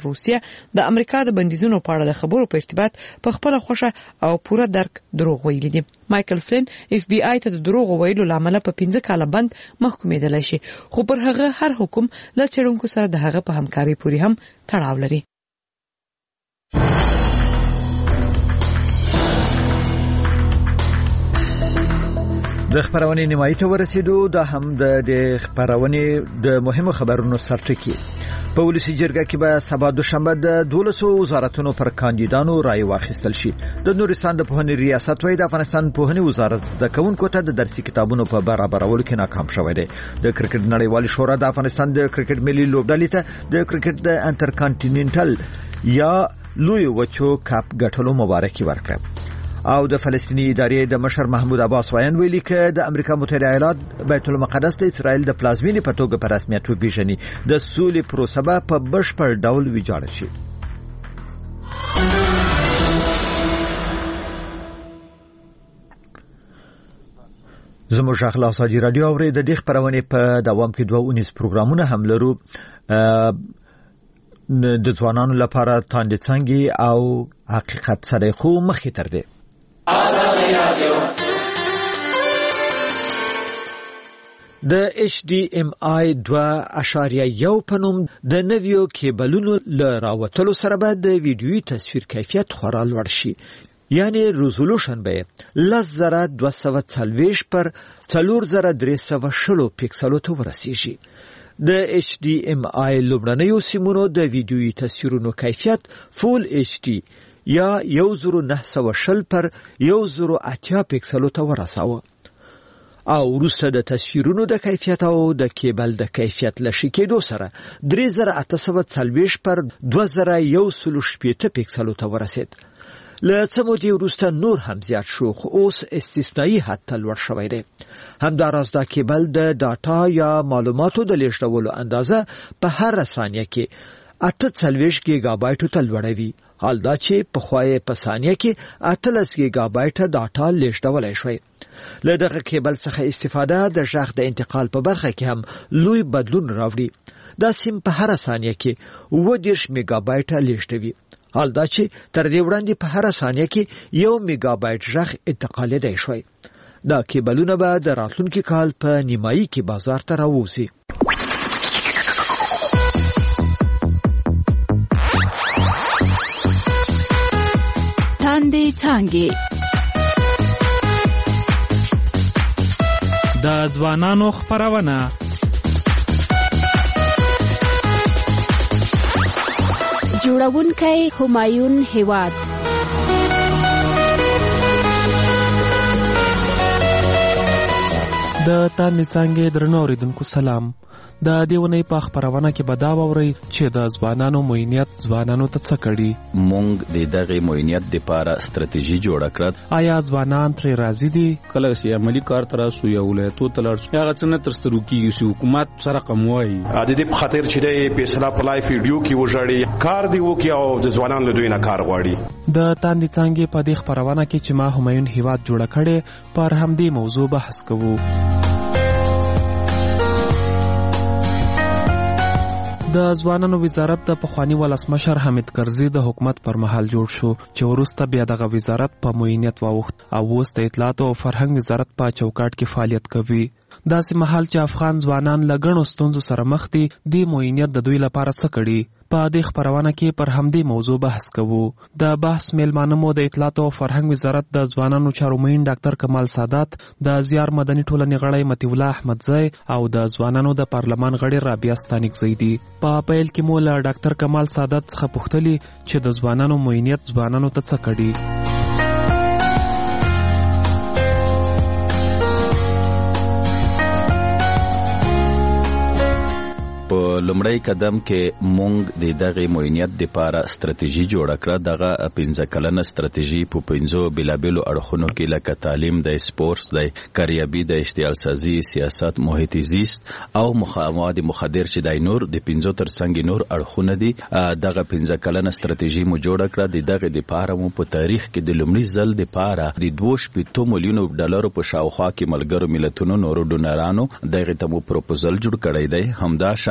روسیه د امریکا د بندیزونو په اړه د خبرو په ارتباط په خپل خوښه او پوره درک دروغ ویلي دي. مایکل فلین اف بی آی ته د دروغ ویلو لامل په 15 کاله بند محکومېدل شي، خو پر هغه هر حکم له څېړونکو سره د هغه په همکاري پورې هم تړاو لري. د خبرونې نیمایي ته ورسېدو. دا هم د خبرونې د مهمو خبرونو سرټکی. په ولسی جرګه کې به سبا دوشنبه د 1200 وزارتونو پر کاندیدانو رائے واخیستل شي. د نورستان د پوهنې ریاست وایي د افغانستان پوهنې وزارت زده کوونکو ته د درسي کتابونو په برابرولو کې ناکام شوی دی. د کرکټ نړیوال شورا د افغانستان د کرکټ ملي لوبډلې ته د کرکټ د انټرکانټیننټل یا لوی وچو کپ ګټلو مبارکي ورکړه. او د فلسطینی ادارې د مشر محمود عباس وایي ویلي ک د امریکا متحده ایالات بیت المقدس د اسرائیل د پلازمینې په توګه په رسمیت وپیژني. د سولې پروسه په بشپړ ډول ویجاړه شي. زموږ اخلاص اجي رادیو اوري د دې خبرونه په دوام کې 2 پروګرامونه هم لرو. د ځوانانو لپاره تاندې څنګه او حقیقت سره خو مخې تر دې. د HDMI 2.1 په نوم د نویو کیبلونو له راوتلو سره به د ویډیویي تصویر کیفیت خورا لوړ شي. یعنی ریزولوشن به 10240 پر 4360 پیکسلو ته ورسیږي. د HDMI لومړنیو سیمونو د ویډیویي تصویرونو کیفیت فول HD یا 1920 پر 1080 پیکسلو ته ورساوه. او وروسته د تصویرونو د کیفیت او د کیبل د کیفیت لشي کېدو سره 3840 پر 2160 پیکسلو ته ورسید. له څه مودې وروسته نور هم زیات شو، خو اوس استثنایی حد ته لوړ شوی دی. همداراز دا کیبل د ډاټا یا معلوماتو د لیږدولو اندازه په هر ثانیه کې 48 گیگا بایټو ته لوړوي، حال دا چې په خوای په ثانیه کې 18 گیگا بایټ ډاټا لیږدولای شوی. له دغه کیبل څخه استفاده د ژغ د انتقال په برخه کې هم لوی بدلون راوړي. دا سیم په هر ثانیه کې 20 میگا بایټ لیږدوي، حال دا چې تر دې وړاندې په هر ثانیه کې 1 میگا بایټ ژغ انتقالېدای شوی. دا کیبلونه به د راتلونکي کال په نیمایي کې بازار ته راوځي. تاندې څانګې د ځوانانو خبرونه جوړونکی همایون هیواد. د تاندې څانګې درنو اوریدونکو سلام. د دیونی په خبرونه کې به دا ووري چې د ځوانانو موینیت ځوانانو ته څه کړي. مونږ د دغه موینیت لپاره ستراتیژي جوړه کړه. آیا ځوانان ترې راضي دي؟ کله چې عملی کار تر اوسه یو ولایتو تلل هغه څنګه تر سترګو کې حکومت سره قموي د دې په خاطر چې د فیصله په لایف ویډیو کې وژړي کار دی وکي او د ځوانانو له دوی نه کار غواړي. د تاندې څانګې په دې خبرونه کې چې ما همایون هیواد جوړه کړي پر همدې موضوع بحث کوو. د ځوانانو وزارت د پخوانی ولسمشر حمید کرزي د حکومت پر مهال جوړ شو چې وروسته بیا دغه وزارت په موینیت واوښت او اوس د اطلاعات او فرهنګ وزارت په چوکاټ کې فعالیت کوي. داسې مهال چې افغان ځوانان له ګڼو ستونزو سره مخ دي، د موینیت د دوی لپاره څه کړي. په دې خبرونه کې پر همدې موضوع بحث کوو. د بحث میلمانه مو د اطلاعات او فرهنګ وزارت د ځوانانو چارو معین ډاکټر کمال سادات، د زیار مدني ټولنې غړی مطیع الله احمدزی او د ځوانانو د پارلمان غړي رابعه ستانکزی دي. په پیل کې مو له ډاکټر کمال سادات څخه پوښتلي چې د ځوانانو موینیت ځوانانو ته څه کړي. په لومړی قدم کې مونږ د دغه موینیت لپاره ستراتیژي جوړه کړه. دغه 15 کلنه ستراتیژي په 15 بلابلو اړخونو کې لکه تعلیم، د سپورتس، د کاریابي، د اشتعال سازي، سیاست، محیط زیست او مواد مخدر چې د نور د 15 ترڅنګ نور اړخونه دي. دغه 15 کلنه ستراتیژي مو جوړه کړه. دغه لپاره مو په تاریخ کې د لومړي ځل لپاره د 2.2 میلیونو ډالر په شاوخوا کې ملګرو ملتونو نورو ډونرانو دغه ته مو پروپوزل جوړ کړی دی. همداشان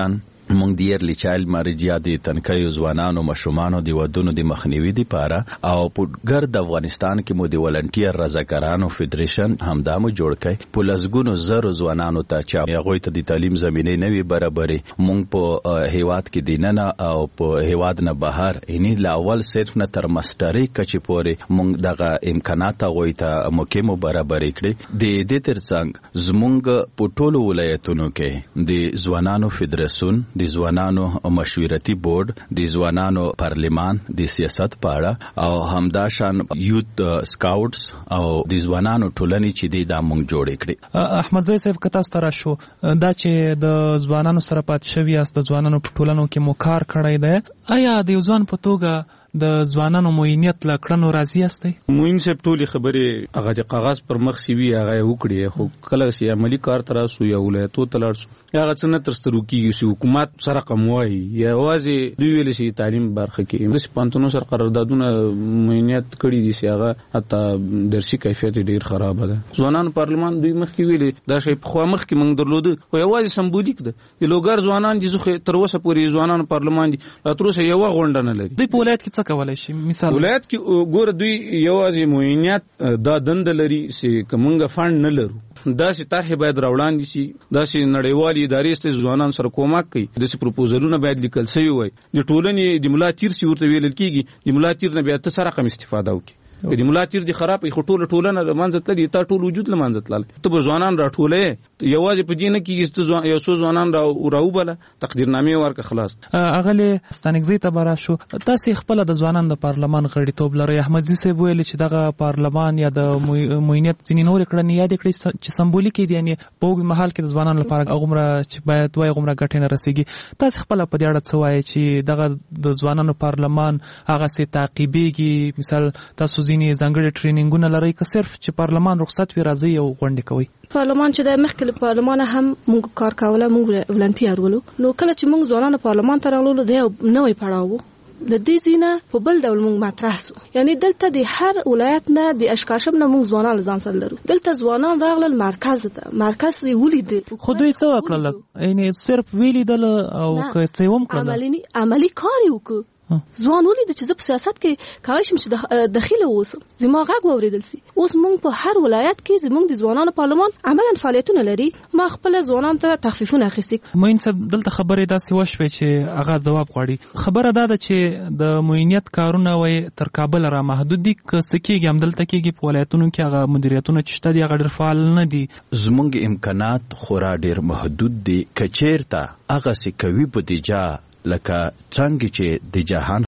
مونږ د ایرلی چایلډ مریج یا د تنکیو ځوانانو مشومانو د ودونو د مخنیوي لپاره او په ګرد افغانستان کې مو د ولنټیر رضاکارانو فدریشن همدامو جوړ کړي په لسګونو زرو ځوانانو ته چې هغه ته د تعلیم زمینه نه وي برابرې مونږ په هیواد کې دیننه او په هیواد نه بهر اني لاول صرف نه تر ماستری کچې پورې مونږ دغه امکانات غوي ته مکمو برابرې کړي د دې ترڅنګ زمونږ په ټولو ولایتونو کې د ځوانانو فدریشن د ځوانانو مشورتي بورډ د ځوانانو پارلیمان د سیاست په اړه او همداشان یوت سکاوټس او د ځوانانو ټولنې چې د مونږ جوړې کړې. احمد زئی صاحب کتا ستاره شو دا چې د ځوانانو سره پات شوی است د ځوانانو په ټولنو کې مو کار کړی دی آیا د ځوان په توګه د ځوانانو موینیت لکړنو راضی استئ؟ موین صاحب ټولې خبرې هغه د کاغذ پر مخ سی وی هغه وکړي خو کله چې عملی کار تر اوسه یو ولایتو تلل هغه څنګه تر سترو کیږي چې حکومت سره کموي یا وازي دوی ویل شي تعلیم برخه کې د پانتونو سره قراردادونه موینیت کړی دي چې هغه حتی درسي کیفیت ډیر خراب ده. ځوانان پارلمان دوی مخ کې ویلي دا شی په خوا مخ کې موږ درلوده خو یوازې سمبولیک ده د لوګر ځوانان چې تر اوسه پورې ځوانان پارلمان دي تر اوسه یو غونډه نه لري. دوی په ولایت کې کولای شي مثال ولایت کې ګور دوی یوازې موینیت دا دند لري چې کومنګ فند نه لرو دا چې طرح باید راوړاندې شي دا چې نړیوالې ادارې ست ځوانان سره کومک کوي د سې پروپوزلونه باید لیکل شوی وي د ټولنې د ملا تیر سی ورته ویل کیږي د ملا تیر نه بیا ته سره کوم استفاده وکړي د ملا تیر دي خراب خو ټولنه د منځ تللی تا ټول وجود له منځ تلل ته ځوانان راټولې یوازې په دینه کې یو څو ځوانان راوبله تقدیرنامې ورکه خلاص. اغله ستانګزي ته برا شو تاسو خپل د ځوانان د پارلمان غړیتوب لري. احمد زئی صاحب ویل چې دغه پارلمان یا د موینیت ځینې نور کړنې یاد کړی چې سمبولیک دي یعنی په وګ محل کې د ځوانانو لپاره غومره چې باید وای غومره ګټه نه رسیږي. تاسو خپل په دې اړه څه وایي چې دغه د ځوانانو پارلمان هغه سي تعقیبېږي مثال تاسو ځینې ځانګړي ټریننګونه لري که صرف چې پارلمان رخصت وي راځي او غونډه کوي؟ پارلمان چې د مخکې پارلمان هم موږ کار کوله موږ ولنټیر ولو نو کله چې موږ ځوانانو پارلمان ته راغلو د نوې پړاو د دې زینه په بل ډول موږ مطرح سو یعنی دلته د هر ولایت نه د اشکاشم نه موږ ځوانان ځان سره لرو دلته ځوانان راغلل مرکز یې ولید خو دوی څه وکړل یعنی صرف ویلیدل او که څه هم کړل عملی کار وکړ ځوان ولید چې زه په سیاست کې کاوه شم چې داخله اوسم زما غږ واوریدل سي اوس موږ په هر ولایت کې زموږ د ځوانانو پارلمان عملاً فعالیتونه لري ما خپل ځوانانو ته تخفیفونه اخیستي. موین صاحب دلته خبرې داسې وشوي چې هغه جواب غواړي خبره ده چې د موینیت کارونه وای تر کابل را محدود دي که سکیږي هم دلته کېږي په ولایتونو کې هغه مدیریتونه چې شته دي هغه ډېر فعال نه دي. زموږ امکانات خورا ډېر محدود دي کچیرته هغه سې کوي بودیجه لکه څنګه چې د جهان